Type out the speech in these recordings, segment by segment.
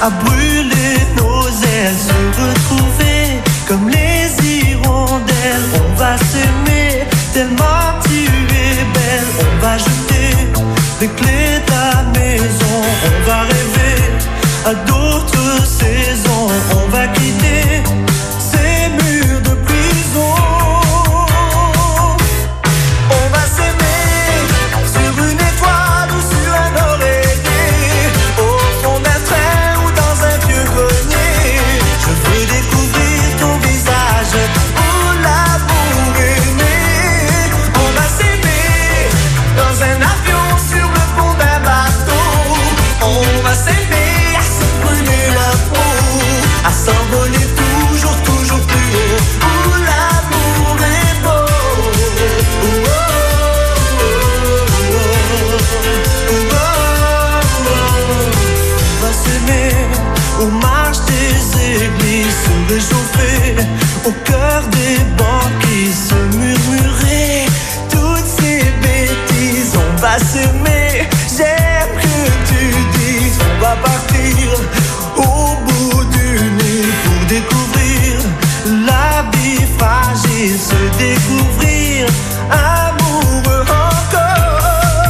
à brûler nos ailes, se retrouver comme les hirondelles. On va s'aimer tellement tu es belle. On va jeter les clés de la maison. On va rêver à d'autres saisons. On va quitter ces murs de prison. On va s'aimer sur une étoile ou sur un oreiller, au fond d'un train ou dans un vieux grenier. Je veux découvrir ton visage où l'amour est né. On va s'aimer dans un avion, sur le pont d'un bateau. On va s'aimer à se brûler la peau, à s'envoler toujours, toujours plus haut, où l'amour est beau. On va s'aimer aux marches des églises, se réchauffer au cœur des banquises, se murmurer toutes ces bêtises. On va s'aimer, j'aime que tu dises. On va partir au bout du nuit pour découvrir la vie fragile, se découvrir amoureux encore.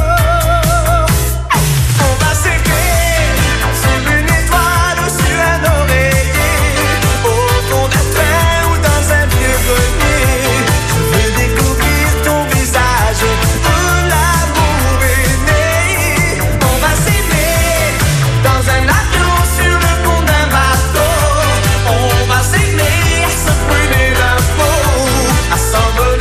On va s'aimer sur une étoile ou sur un oreiller, au fond d'un train ou dans un vieux grenier. Je veux découvrir ton visage où l'amour est né. On va s'aimer dans un avion, sur le pont d'un bateau. On va s'aimer à se brûler la peau, à s'envoler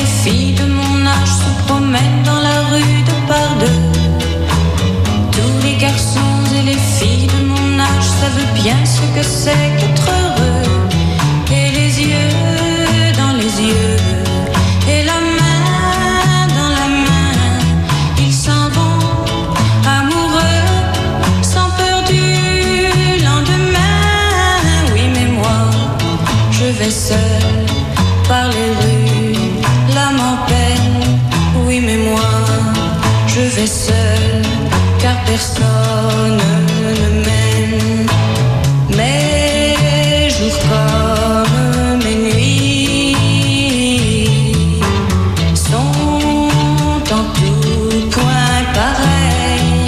filles de mon âge se promènent dans la rue de par deux. Tous les garçons et les filles de mon âge savent bien ce que c'est qu'être heureux. Et les yeux dans les yeux, et la main dans la main, ils s'en vont amoureux, sans peur du lendemain. Oui, mais moi, je vais seul par les rues, l'âme en peine. Oui, mais moi, je vais seul, car personne ne m'aime. Mes jours comme mes nuits sont en tout point pareils,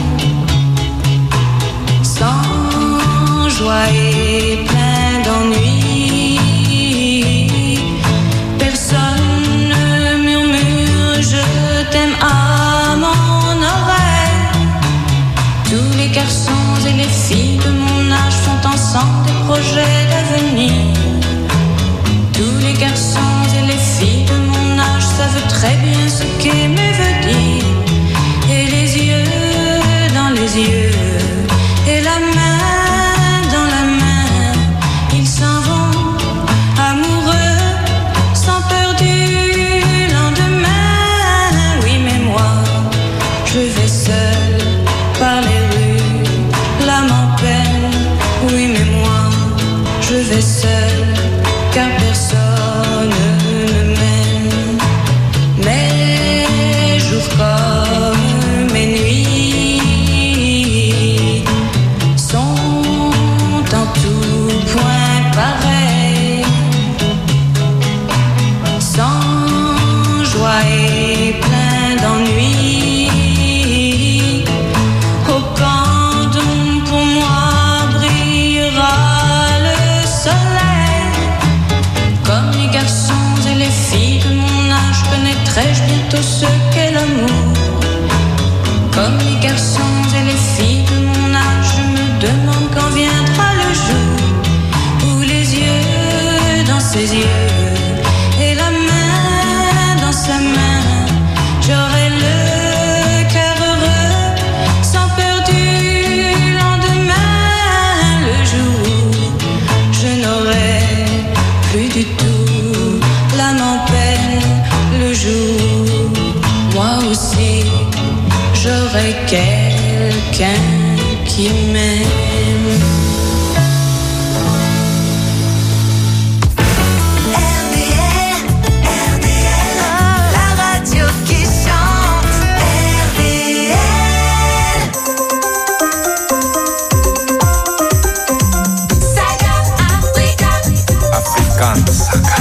sans joie et plein d'ennui. Personne ne murmure je t'aime à mon oreille. Tous les garçons et les filles de mon âge font ensemble des projets d'avenir. Tous les garçons et les filles de mon âge savent très bien ce qu'aimer veut dire. Et les yeux dans les yeux, et la main dans la main, ils s'en vont amoureux, sans peur du lendemain. Oui, mais moi, je vais seul par les rues, l'âme en peine. Oui, mais moi, je vais seul, car personne ne m'aime. Mes jours comme mes nuits sont en tout point pareils, sans joie et plein d'ennui. Oh, quand donc pour moi brillera le soleil, comme les garçons et les filles de mon âge, connaîtrai-je bientôt ce qu'est l'amour. Comme les garçons et les filles de mon âge, je me demande quand viendra le jour où les yeux dans ses yeux, et la main dans sa main, j'aurai le cœur heureux, sans peur du lendemain. Le jour où je n'aurai plus du tout l'âme en peine. Le jour où moi aussi j'aurai quelqu'un qui m'aime. RDL, la radio qui chante. RDL. Saga Africa. African Saga.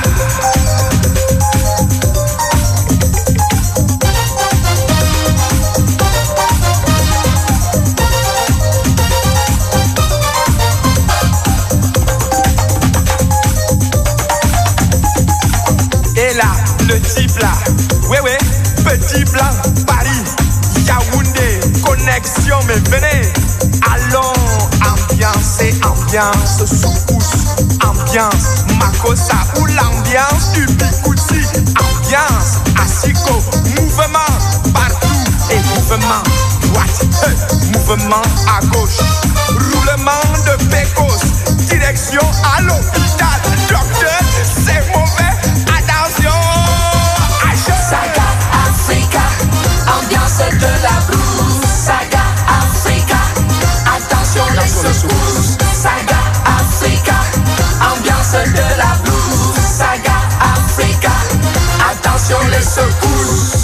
Et là, le type là, ouais, petit blanc, Paris, Yaoundé, connexion, mais venez, allons, ambiance et ambiance, soukous, ambiance, Makossa ou l'ambiance du Bikouti, ambiance, Asiko, mouvement, partout, et mouvement, droite, mouvement à gauche, roulement de pécos, direction à l'hôpital, docteur, c'est mauvais, attention, Saga Africa, ambiance de la blues. Saga Africa, attention les secousses. Saga Africa, ambiance de la blues. Saga Africa, attention les secousses.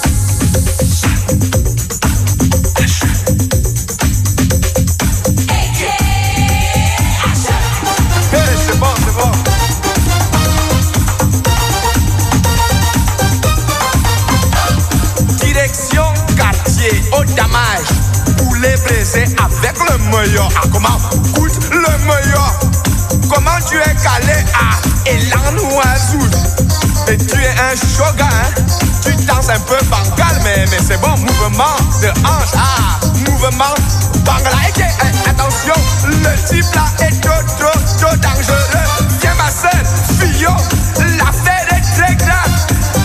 hey, c'est bon, c'est bon. Direction quartier au damage, poulet braisé avec le meilleur. Ah, comment coûte le meilleur? Comment tu es calé à Elan ou à Zouz? Et tu es un shogun, hein? Tu danses un peu bangal, mais c'est bon, mouvement de hanche, ah, mouvement bangala. Attention, le type là est trop dangereux. Viens ma soeur, fillon, l'affaire est très grave.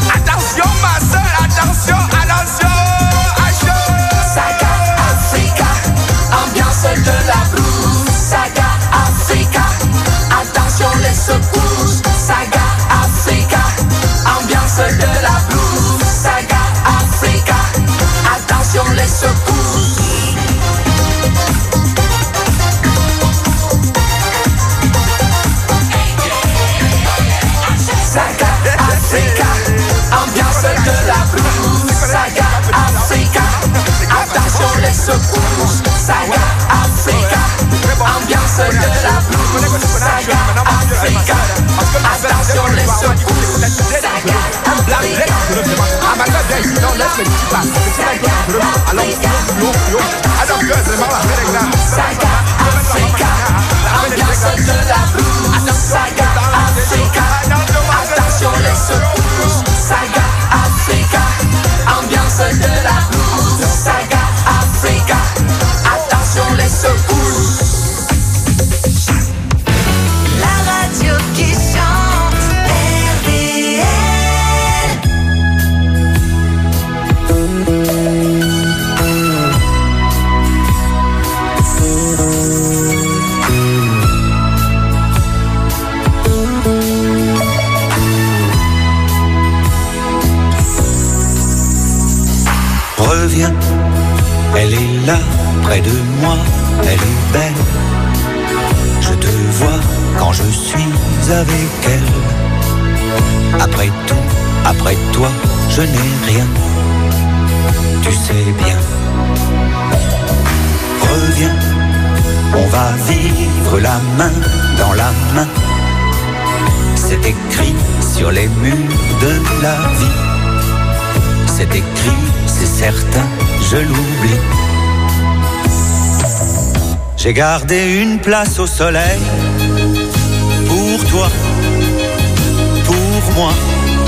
secours. Saga Africa, ambiance de la blues. Saga Africa, attention les secours. Saga Africa, ambiance de la blues. Saga Africa, attention les secours. La radio qui chante, RDL. Reviens, elle est là, près de moi, elle est belle. Je te vois quand je suis avec elle. Après tout, après toi, je n'ai rien. Tu sais bien. Reviens, on va vivre la main dans la main. C'est écrit sur les murs de la vie. C'est écrit, c'est certain, je l'oublie. J'ai gardé une place au soleil pour toi, pour moi.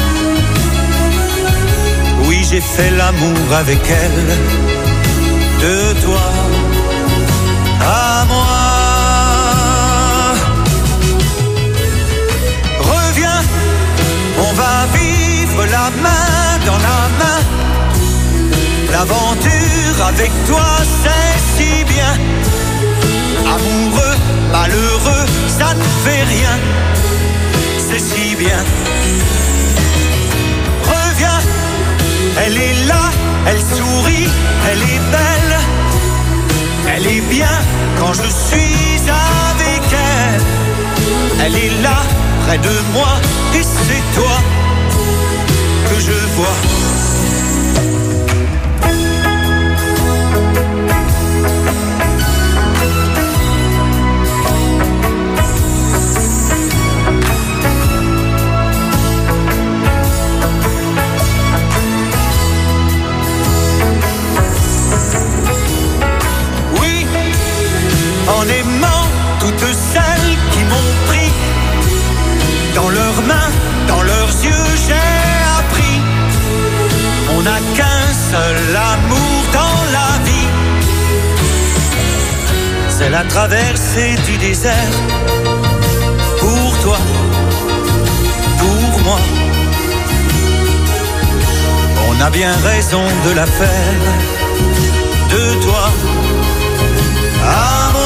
Oui, j'ai fait l'amour avec elle, de toi à moi. Reviens, on va vivre la main dans la main. L'aventure avec toi, c'est si bien. Amoureux, malheureux, ça ne fait rien. C'est si bien. Reviens, elle est là, elle sourit, elle est belle. Elle est bien quand je suis avec elle. Elle est là, près de moi, et c'est toi que je vois. En aimant toutes celles qui m'ont pris dans leurs mains, dans leurs yeux, j'ai appris. On n'a qu'un seul amour dans la vie. C'est la traversée du désert. Pour toi, pour moi. On a bien raison de la faire. De toi à moi.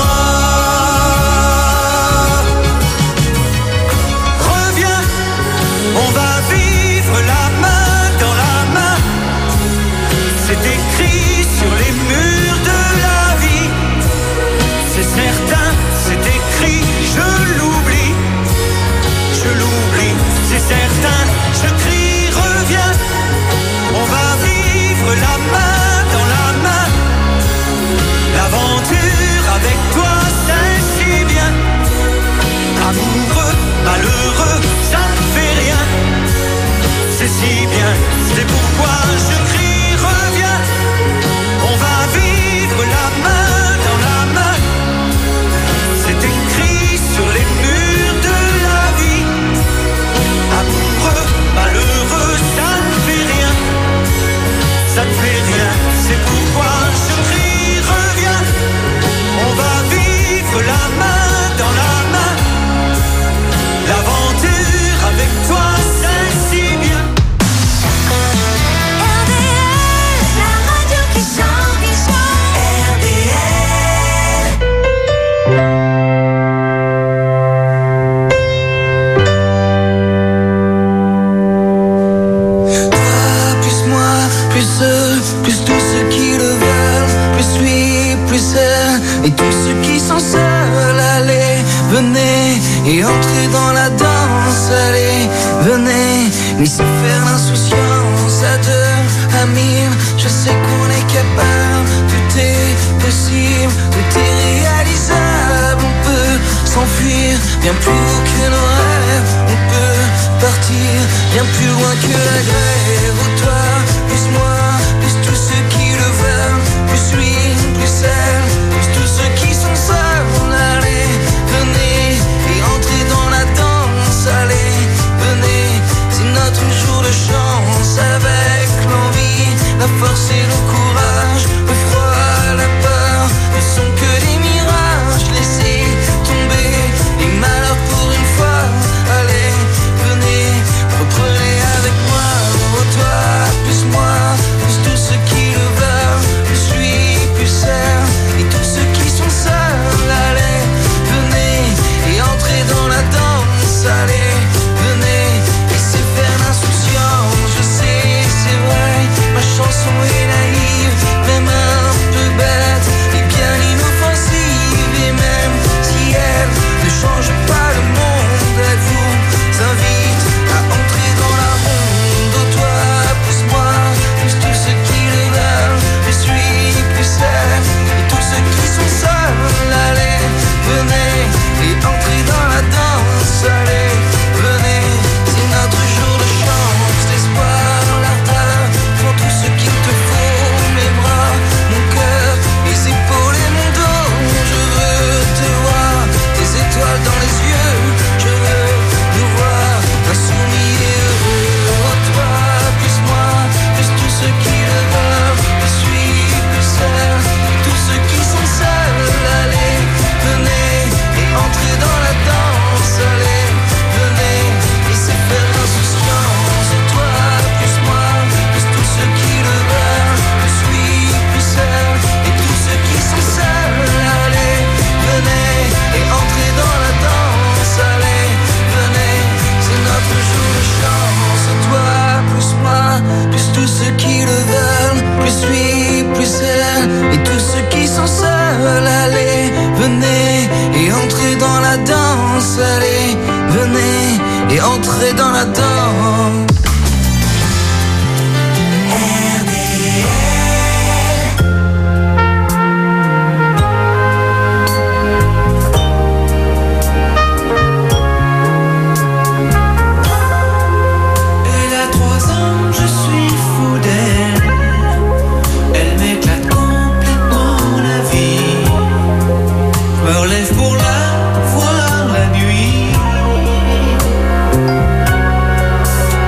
On va vivre la main dans la main. C'est écrit sur les murs de la vie. C'est certain, c'est écrit, je l'oublie. Je l'oublie, c'est certain, je crie, reviens. On va vivre la main dans la main. L'aventure avec toi, c'est si bien. Amoureux, malheureux, ça ne fait rien. C'est si bien, c'est pourquoi je crie, reviens. On va vivre la main dans la main. C'est écrit sur les murs de la vie. Amoureux, malheureux, ça ne fait rien. Ça ne fait rien, c'est pourquoi je crie, reviens. On va vivre la main dans la main. L'aventure avec toi, c'est si bien. RDL, la radio qui chante, qui chante. RDL. Toi, plus moi, plus eux, plus tous ceux qui le veulent, plus lui, plus elle, et tous ceux qui sont seuls, allez, venez, et entrez dans la danse, allez, venez, laissez faire l'insouciance à deux, à mille, je sais qu'on est capable, tout est possible, tout est réalisable, on peut s'enfuir, bien plus haut que nos rêves, on peut partir partir bien plus loin que la grève. Oh toi, plus moi, plus tous ceux qui le veulent, plus lui, plus elle, plus tous ceux qui sont seuls. Allez, venez et entrez dans la danse. Allez, venez, c'est notre jour de chance. Avec l'envie, la force et le courage, le froid, la peur ne sont que des mirages. Laissez tomber les malheurs pour une fois. Allez, venez, reprenez avec moi. Oh toi, plus moi, plus tous ceux qui le veulent, plus lui, plus elle, et tous ceux qui sont seuls. Allez, venez et entrez dans la danse. Allez, venez, laissez faire l'insouciance. Je sais, c'est vrai, ma chanson est naïve, même un peu bête, et bien inoffensive. Et même si elle ne change pas le monde, elle vous invite à entrer dans la ronde. Oh toi, plus moi, plus tous ceux qui le veulent, plus lui, plus elle, et tous ceux qui sont seuls. Allez, venez et entrez dans la danse. Allez, venez, c'est notre jour de chance, l'espoir, l'ardeur, pour tout ce qu'il te faut. Mes bras, mon cœur, mes épaules et mon dos. Je veux te voir, tes étoiles dans les yeux. Je veux nous voir insoumis et heureux. Oh toi, plus moi, plus tous ceux qui le veulent, plus lui, plus elle, et tous ceux qui sont seuls. Allez, venez et entrez dans la danse. Allez, venez, laissez faire l'insouciance. Oh toi, plus moi, plus tous ceux qui le veulent, plus lui, plus elle, et tous ceux qui sont seuls. Allez, venez et entrez dans la danse. Allez, venez, c'est notre jour de chance. Oh toi, plus moi, plus tous ceux qui le veulent, plus lui, plus elle, et tous ceux qui sont seuls. Allez, venez et entrez dans la danse. Allez, venez et entrez dans la danse. Elle a 3 ans, je suis fou d'elle. Elle m'éclate complètement la vie. Je me relève pour la voir la nuit.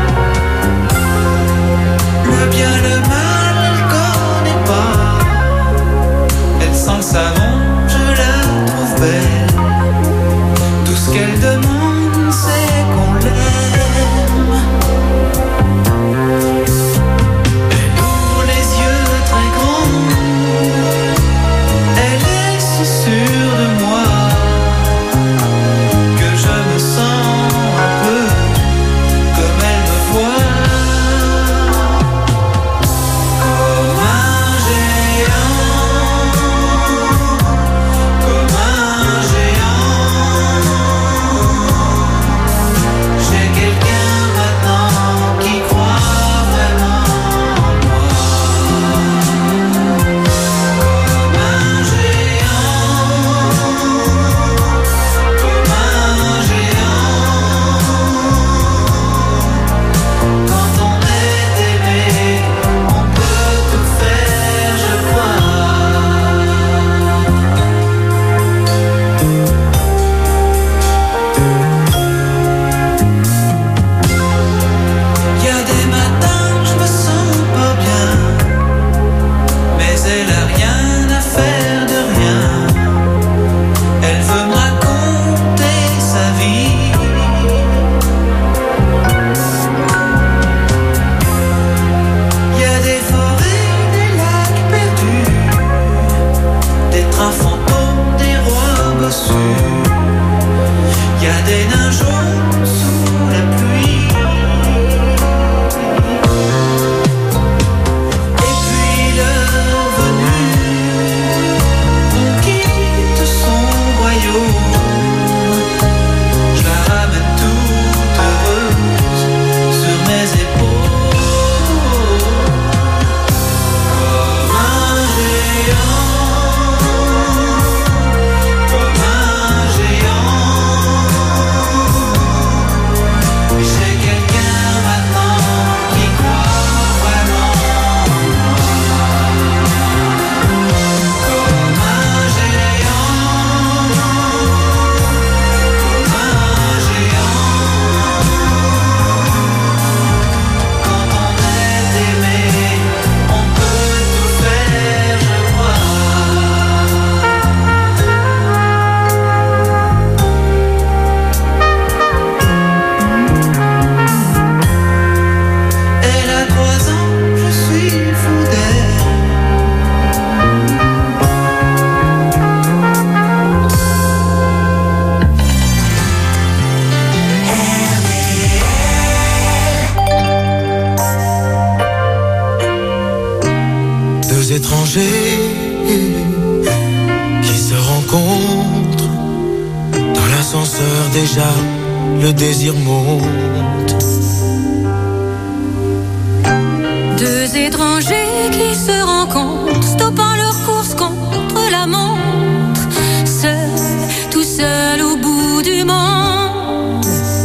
déjà le désir monte. Deux étrangers qui se rencontrent, stoppant leur course contre la montre, seuls, tout seuls au bout du monde.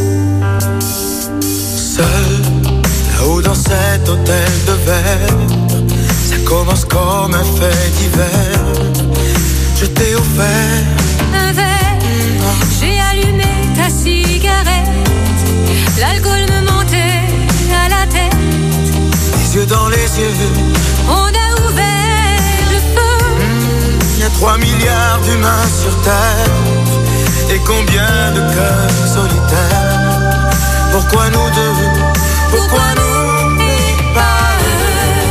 Seul, là-haut dans cet hôtel de verre, ça commence comme un fait divers. Je t'ai offert un verre, j'ai allumé ta cigarette, l'alcool me montait à la tête. Les yeux dans les yeux, on a ouvert le feu. Y a 3 milliards d'humains sur Terre, et combien de cœurs solitaires. Pourquoi nous deux, pourquoi nous et pas eux?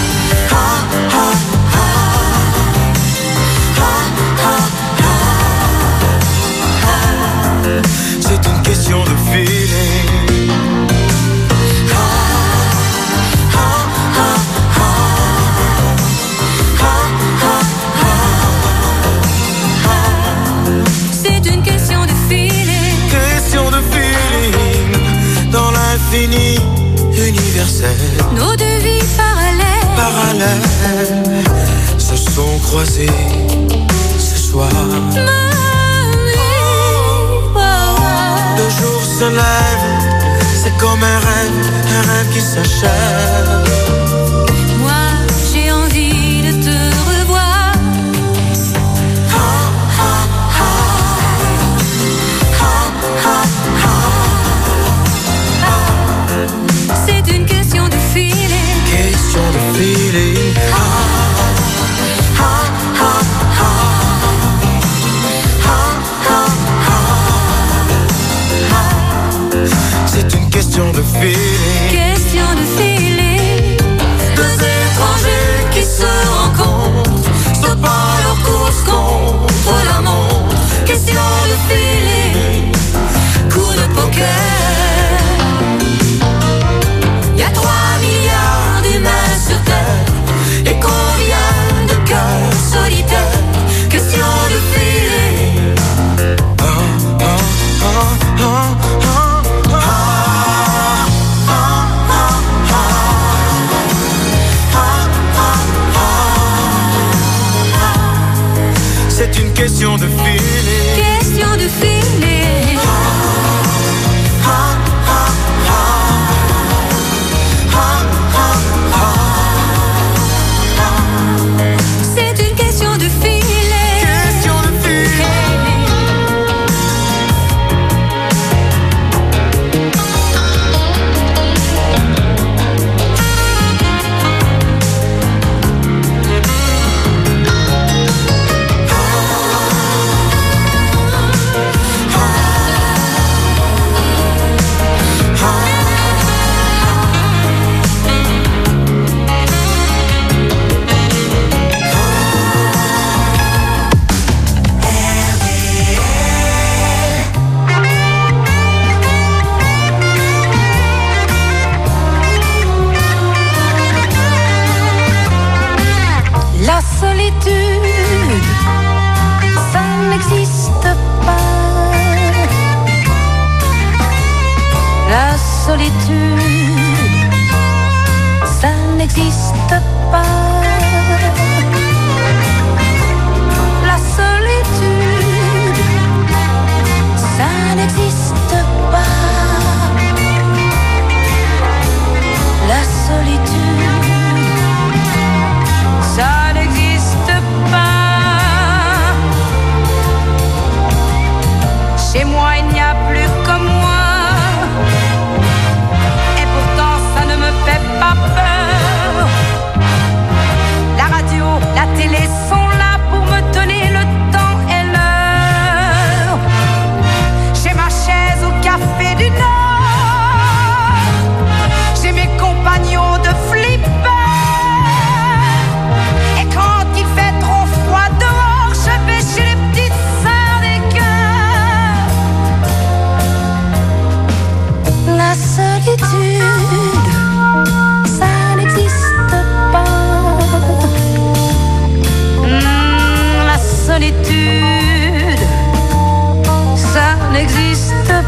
C'est une question de feeling. C'est une question de feeling. Question de feeling. Dans l'infini universel, Nos deux vies parallèles se sont croisées ce soir. Le jour se lève, c'est comme un rêve qui s'achève. Moi, j'ai envie de te revoir. C'est une question de feeling. Question de feeling. C'est une question de feeling. Question de feeling. Deux étrangers qui se rencontrent, stoppant leur course contre la montre. Question de feeling. Coup de poker. Y a 3 milliards d'humains sur Terre, et combien de cœurs solitaires. Question de feeling. C'est une question de feeling. Question de feeling. C'est une question de feeling. Question de feeling. La solitude, ça n'existe pas. La solitude, ça n'existe pas. La solitude, ça n'existe pas. La solitude, ça n'existe pas. Chez moi, il n'y a plus que moi. Et pourtant, ça ne me fait pas peur. La radio, la télé sont là pour me donner le temps et l'heure. J'ai ma chaise au café du Nord. J'ai mes compagnons de flipper. Et quand il fait trop froid dehors, je vais chez les petites sœurs des cœurs. La solitude, ça n'existe pas. La solitude, ça n'existe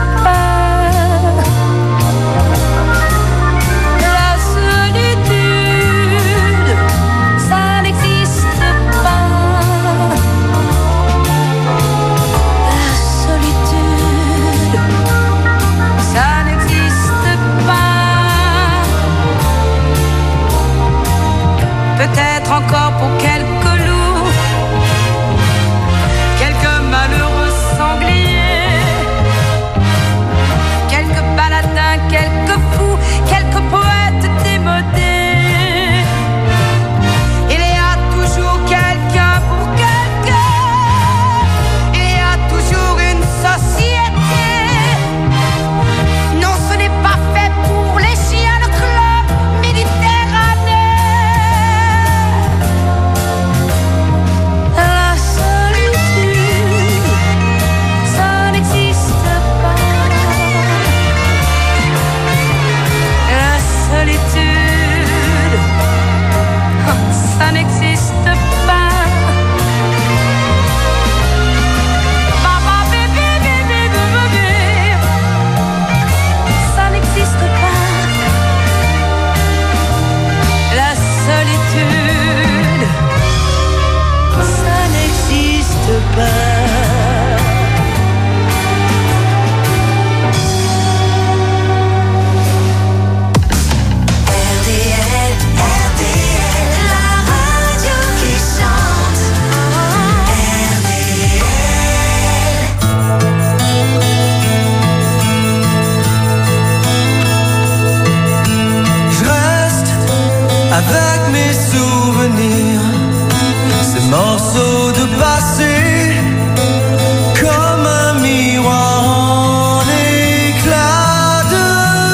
avec mes souvenirs, ces morceaux de passé, comme un miroir en éclat de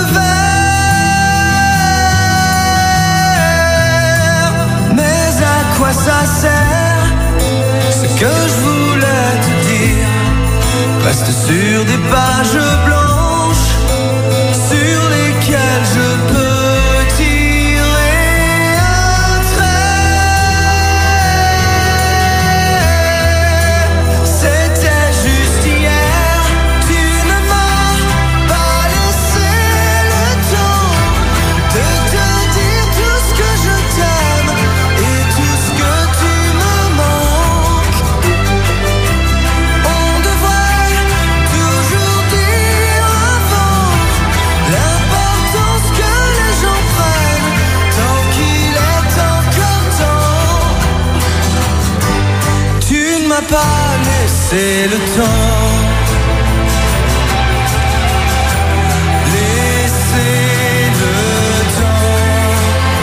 verre. Mais à quoi ça sert? Ce que je voulais te dire reste sur des pages blanches sur lesquelles je peux tirer un trait. C'était juste hier, tu ne m'as pas laissé le temps de te dire tout ce que je t'aime et tout ce que tu me manques. On devrait toujours dire avant l'importance que les gens prennent tant qu'il est encore temps. Tu ne m'as pas laissé le temps. Laissez le temps.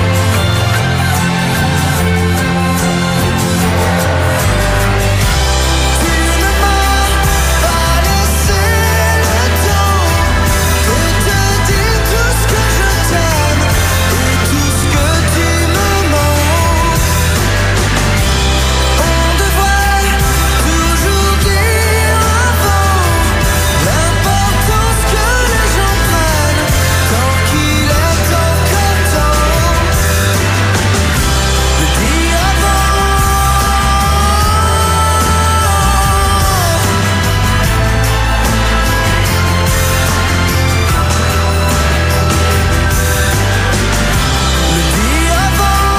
Tu ne m'as pas laissé le temps de te dire tout ce que je t'aime et tout ce que tu me manques. On devrait toujours dire avant l'importance que les gens prennent tant qu'il est encore temps. Le dire avant. Le dire avant.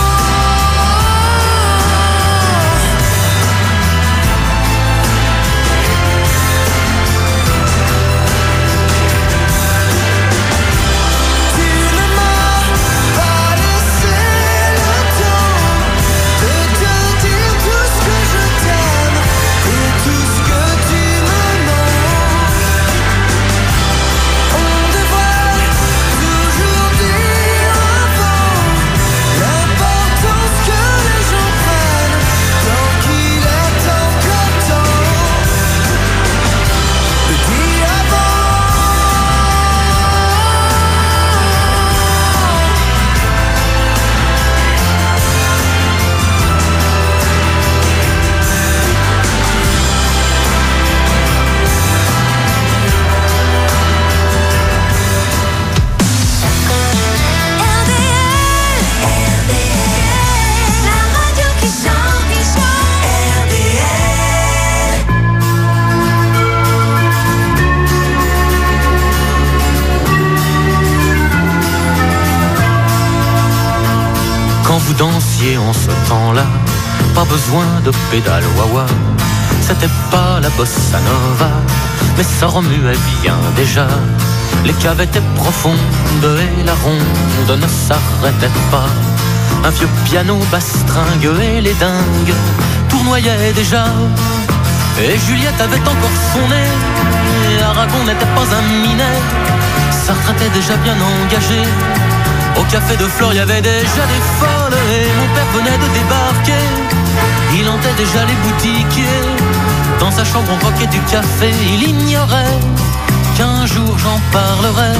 Tu ne m'as pas laissé le temps de te dire tout ce que je t'aime et tout ce que tu me manques. On devrait toujours dire avant l'importance que les gens prennent tant qu'il est encore temps. Le dire avant. La radio qui chante, qui chante. Quand vous dansiez en ce temps-là, pas besoin de pédale wah-wah. C'était pas la bossa nova, mais ça remuait bien déjà. Les caves étaient profondes et la ronde ne s'arrêtait pas. Un vieux piano bastringue et les dingues tournoyaient déjà. Et Juliette avait encore son nez, et Aragon n'était pas un minet. Sartre était déjà bien engagé. Au café de Flore, il y avait déjà des folles et mon père venait de débarquer. Il hantait déjà les boutiquiers. Dans sa chambre, on croquait du café. Il ignorait qu'un jour j'en parlerai.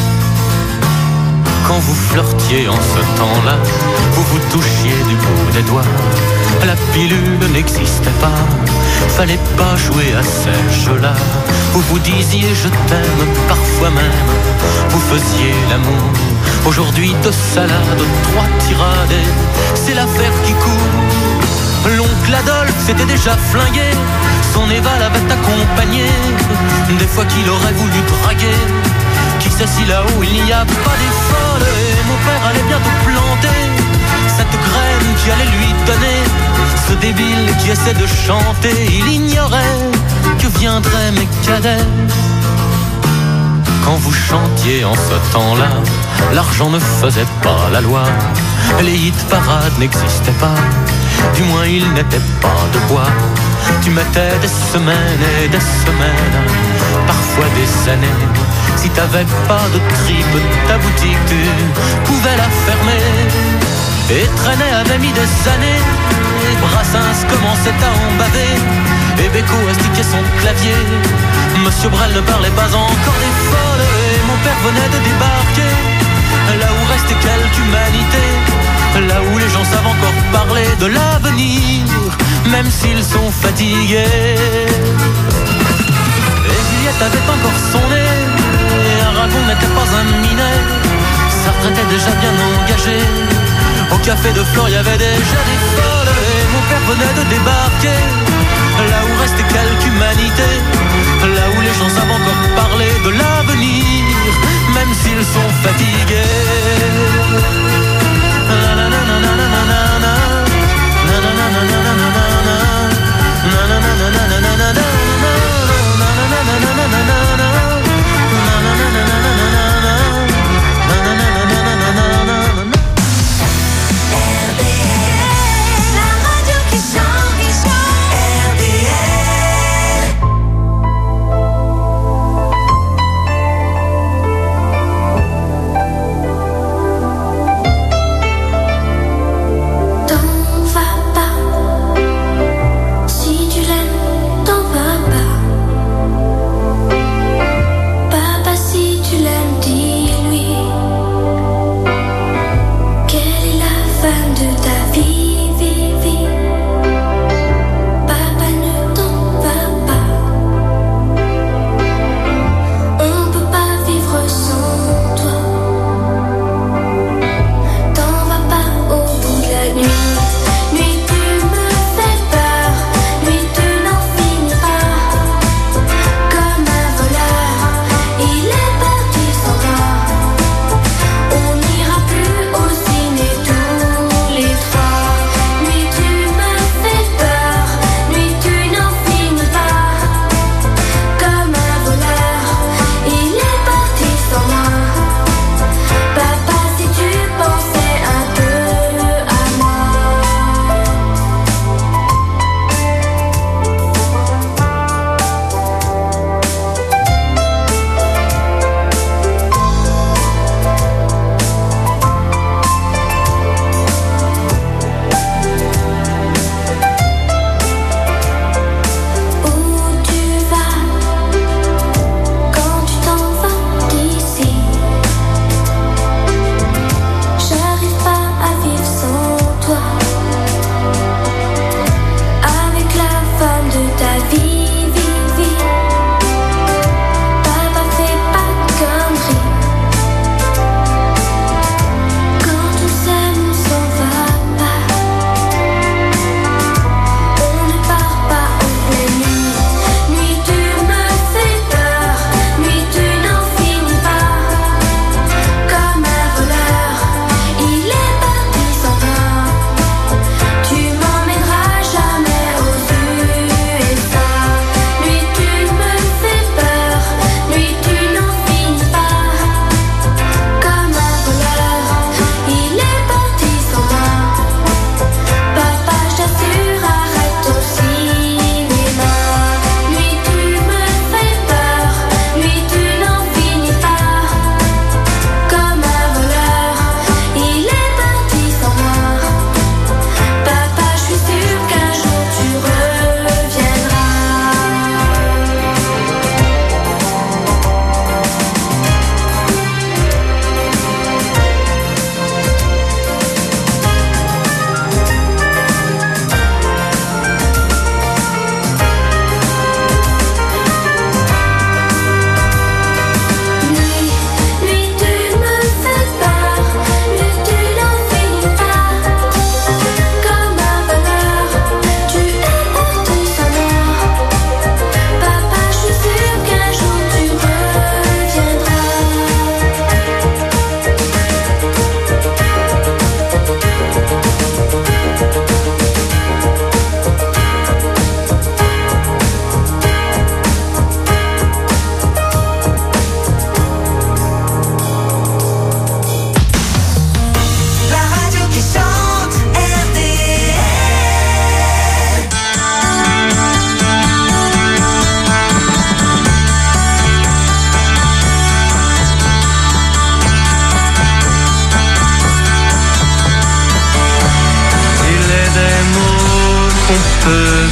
Quand vous flirtiez en ce temps-là, vous vous touchiez du bout des doigts. La pilule n'existait pas, fallait pas jouer à ces jeux-là. Vous vous disiez je t'aime, parfois même vous faisiez l'amour. Aujourd'hui 2 salades, 3 tirades, et c'est l'affaire qui court. L'oncle Adolphe s'était déjà flingué, son Eva l'avait accompagné. Des fois qu'il aurait voulu draguer, qui sait si là-haut il n'y a pas des folles. Et mon père allait bientôt planter cette graine qui allait lui donner ce débile qui essaie de chanter. Il ignorait que viendraient mes cadets. Quand vous chantiez en ce temps-là, l'argent ne faisait pas la loi. Les hit parades n'existaient pas, du moins ils n'étaient pas de bois. Tu mettais des semaines et des semaines, parfois des années. Si t'avais pas de tripes, ta boutique tu pouvais la fermer. et traînait avait mis des années. Brassens commençait à en baver et Beko astiquait son clavier. Monsieur Brel ne parlait pas encore des folles et mon père venait de débarquer. Là où restait quelque humanité, là où les gens savent encore parler de l'avenir, même s'ils sont fatigués. Et Juliette avait encore son nez, et Aragon n'était pas un minet. Sartre était déjà bien engagé. Au café de Flore, il y avait déjà des folles et mon père venait de débarquer. Là où restait quelque humanité, là où les gens savent encore parler de l'avenir, même s'ils sont fatigués.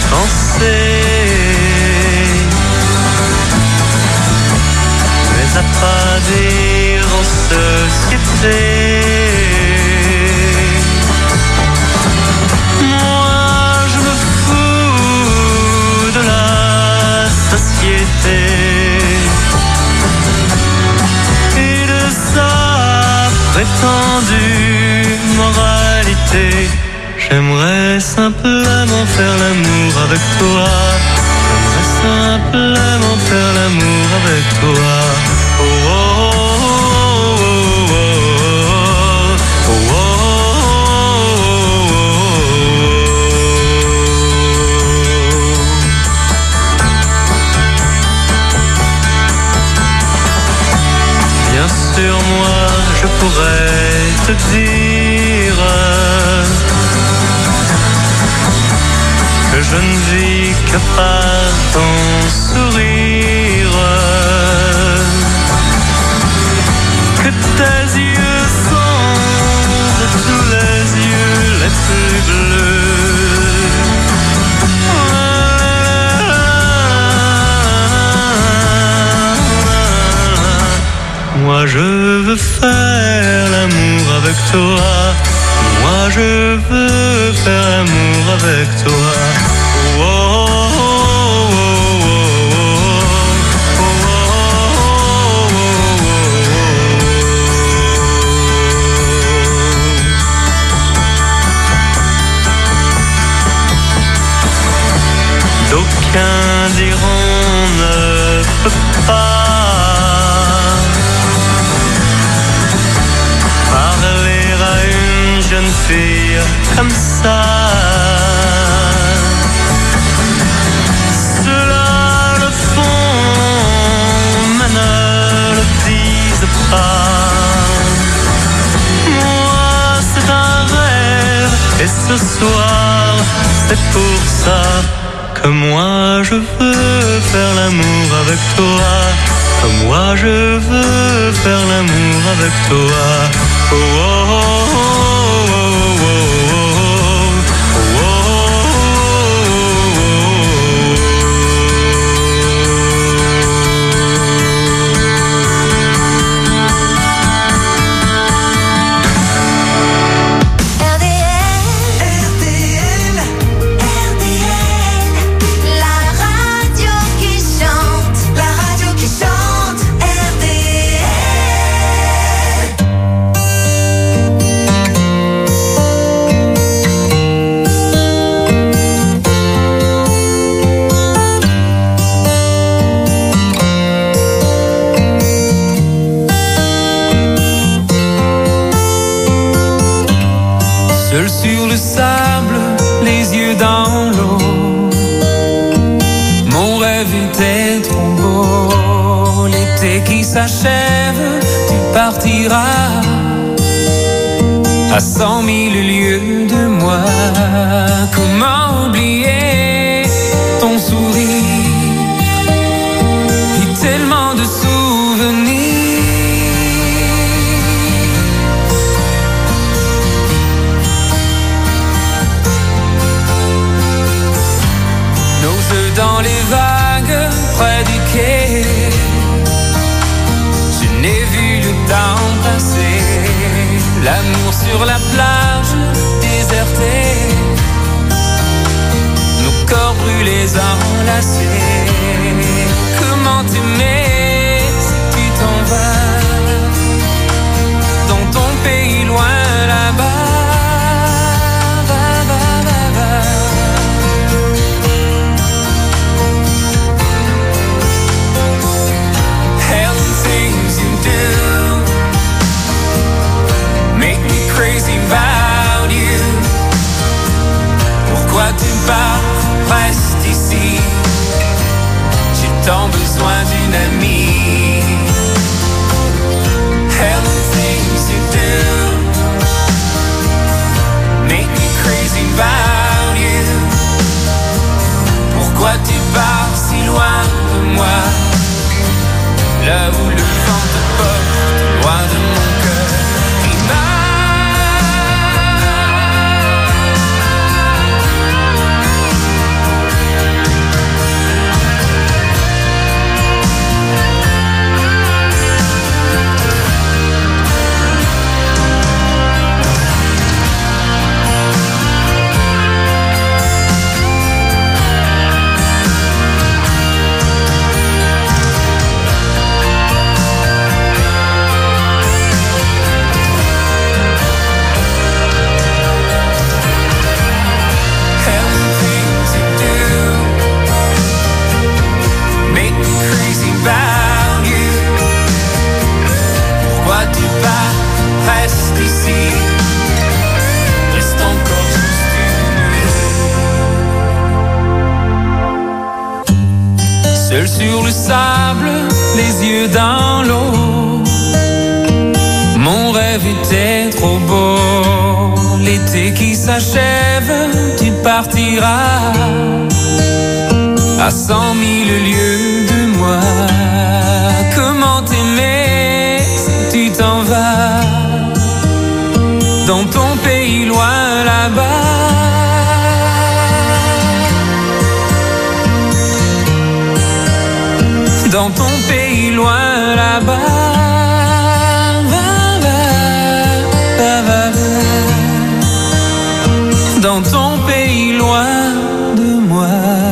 penser, mais à pas dire en société. Moi je me fous de la société et de sa prétendue moralité. J'aimerais simplement faire l'amour avec toi. J'aimerais simplement faire l'amour avec toi. Oh, oh, oh, oh, oh, oh, oh. Bien sûr, moi, je pourrais te dire que je ne vis que par ton sourire, que tes yeux sont de tous les yeux les plus bleus. Moi je veux faire l'amour avec toi. Moi je veux faire l'amour avec toi. Oh, oh, oh, oh, oh, oh. D'aucuns diront ne peut pas parler à une jeune fille comme ça. Ceux-là le font, mais ne le disent pas. Moi c'est un rêve et ce soir c'est pour ça que moi je veux faire l'amour avec toi. Que moi je veux faire l'amour avec toi. Oh, oh, oh, oh, oh, oh, oh. Seul sur le sable, les yeux dans l'eau, mon rêve était trop beau. L'été qui s'achève, tu partiras à 100 000 lieues de moi. Comment oublier ton sourire et tellement de souvenirs. Dans les vagues près du quai, je n'ai vu le temps passer. L'amour sur la plage désertée, nos corps brûlés enlacés. Comment t'aimer si tu t'en vas dans ton pays loin là-bas. Crazy about you. Pourquoi tu pars, reste ici. le sable, les yeux dans l'eau. Mon rêve était trop beau. L'été qui s'achève, tu partiras à 100 000 lieues de moi. Comment t'aimer si tu t'en vas dans ton pays loin là-bas? Dans ton pays loin là-bas, dans ton pays loin de moi.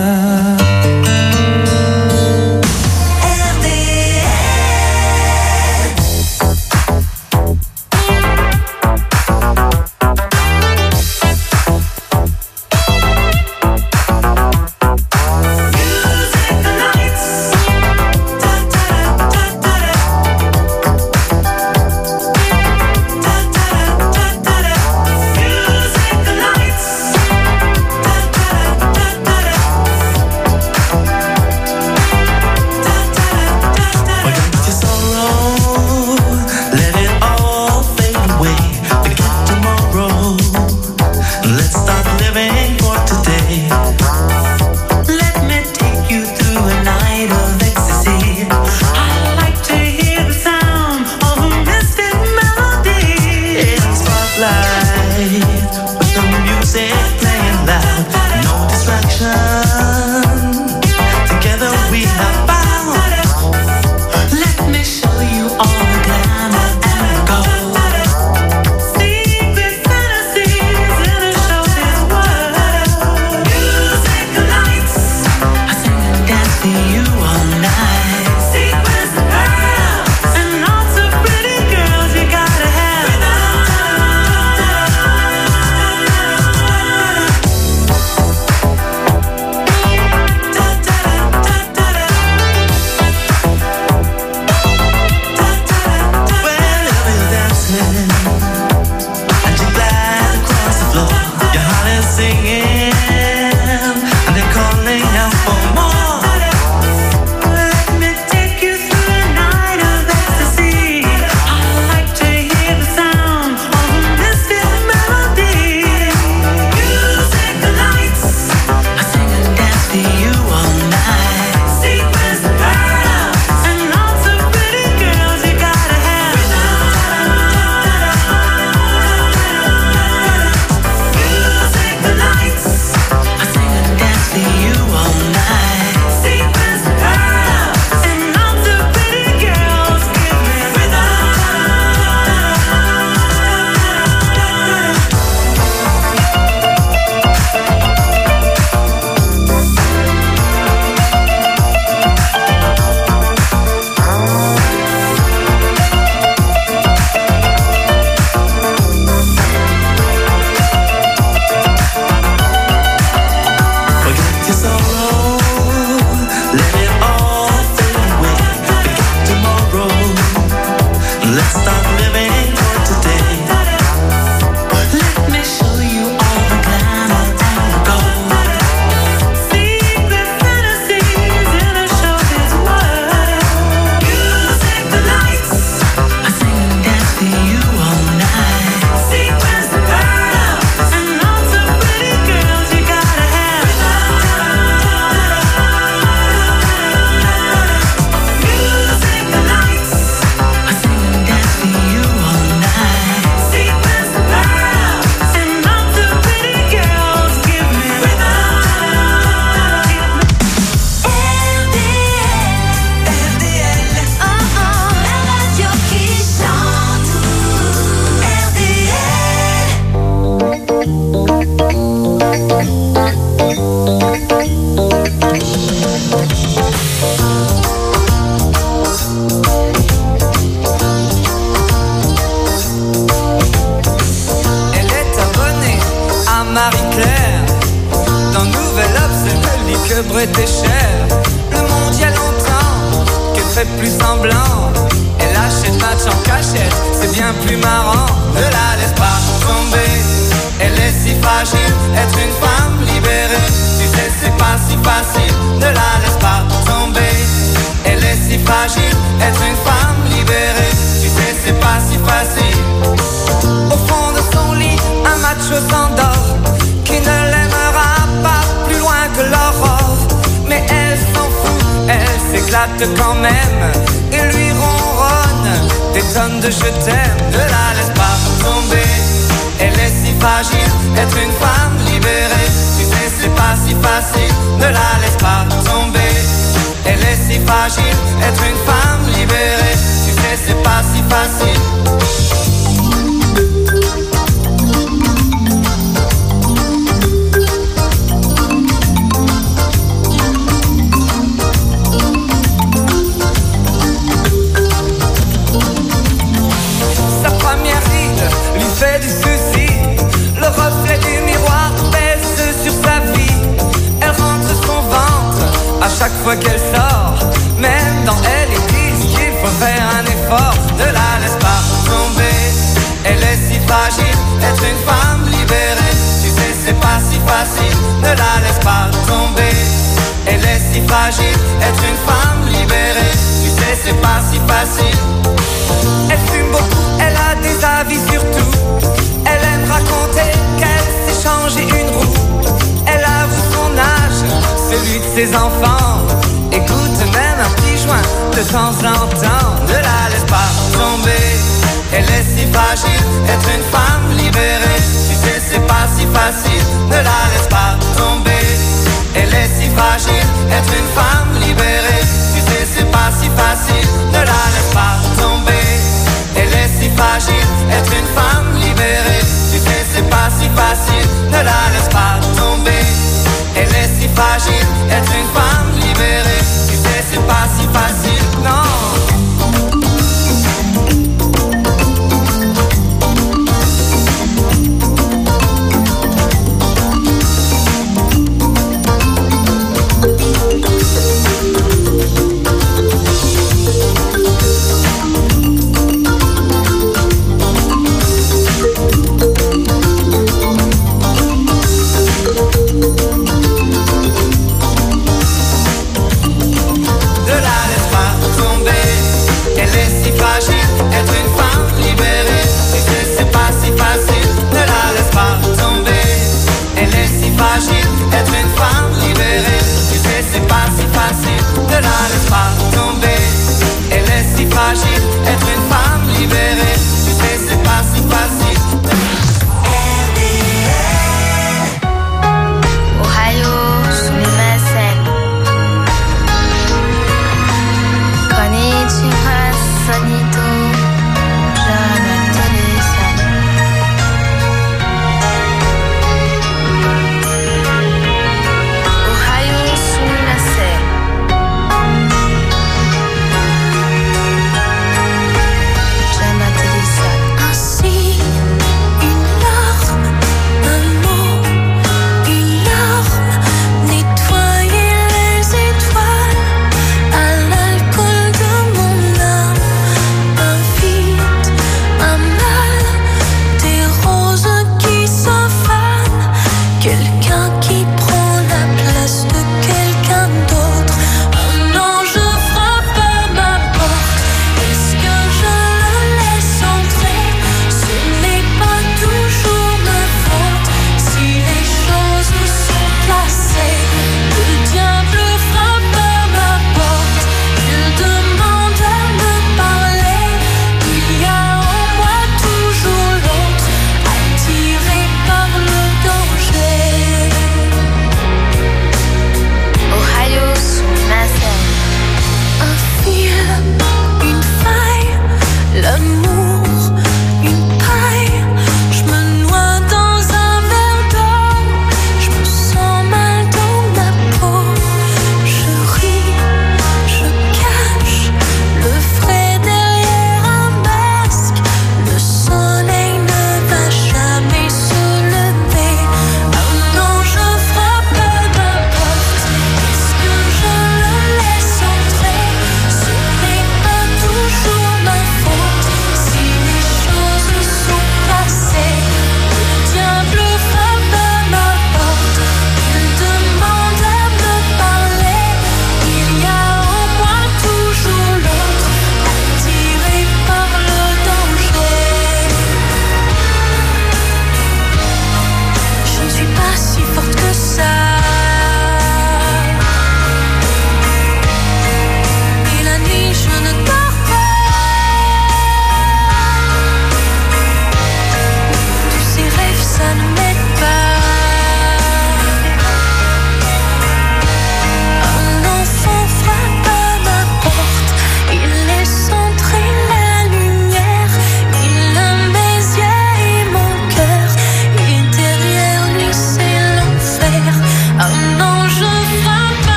était cher. Le monde y a longtemps qu'elle fait plus semblant. Elle achète match en cachette, c'est bien plus marrant. Ne la laisse pas tomber, elle est si fragile. Être une femme libérée, tu sais c'est pas si facile. Ne la laisse pas tomber, est si fragile, être une femme libérée. Tu sais, c'est pas si facile. Au fond de son lit, un macho s'endort, qui ne l'aimera pas plus loin que l'aurore. Mais elle s'en fout, elle s'éclate quand même, et lui ronronne des tonnes de je t'aime. Ne la laisse pas tomber, elle est si fragile, être une femme libérée. Tu sais, c'est pas si facile, ne la laisse pas tomber. Elle est si fragile, être une femme libérée. Tu sais, c'est pas si facile. Sa première ride lui fait du souci. Le reflet du miroir pèse sur sa vie. Elle rentre son ventre à chaque fois qu'elle sort. Même dans elle, ils disent qu'il faut faire un effort. Ne la laisse pas tomber, elle est si fragile, être une femme libérée. Tu sais, c'est pas si facile, ne la laisse pas tomber. Elle est si fragile, être une femme libérée. Tu sais, c'est pas si facile. Elle fume beaucoup, elle a des avis sur tout. Elle aime raconter qu'elle s'est changé une roue. Elle avoue son âge, celui de ses enfants. Écoute même un petit joint de temps en temps. Ne la laisse pas tomber, elle est si fragile, être une femme libérée. Tu sais, c'est pas si facile, ne la laisse pas tomber. Elle est si fragile, être une femme libérée. Tu sais, c'est pas si facile, ne la laisse pas tomber. Elle est si fragile, être une femme libérée. Tu sais, c'est pas si facile, ne la laisse pas tomber. Elle est si fragile, être une femme libérée. Tu sais, c'est pas si facile, non.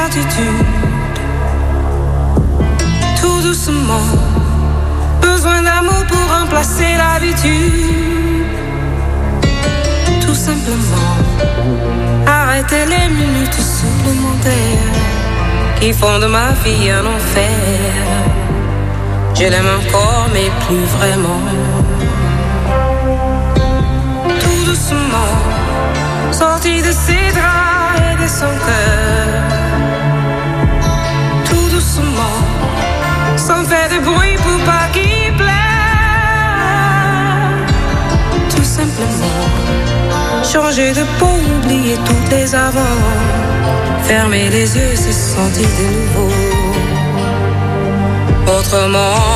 certitude. Tout doucement, besoin d'amour pour remplacer l'habitude. Tout simplement, arrêter les minutes supplémentaires qui font de ma vie un enfer. Je l'aime encore mais plus vraiment. Tout doucement, sorti de ses draps et de son cœur. Tout doucement, sans faire de bruit pour pas qu'il pleure. Tout simplement, changer de peau, oublier toutes les avant. Fermer les yeux, se sentir de nouveau. Autrement,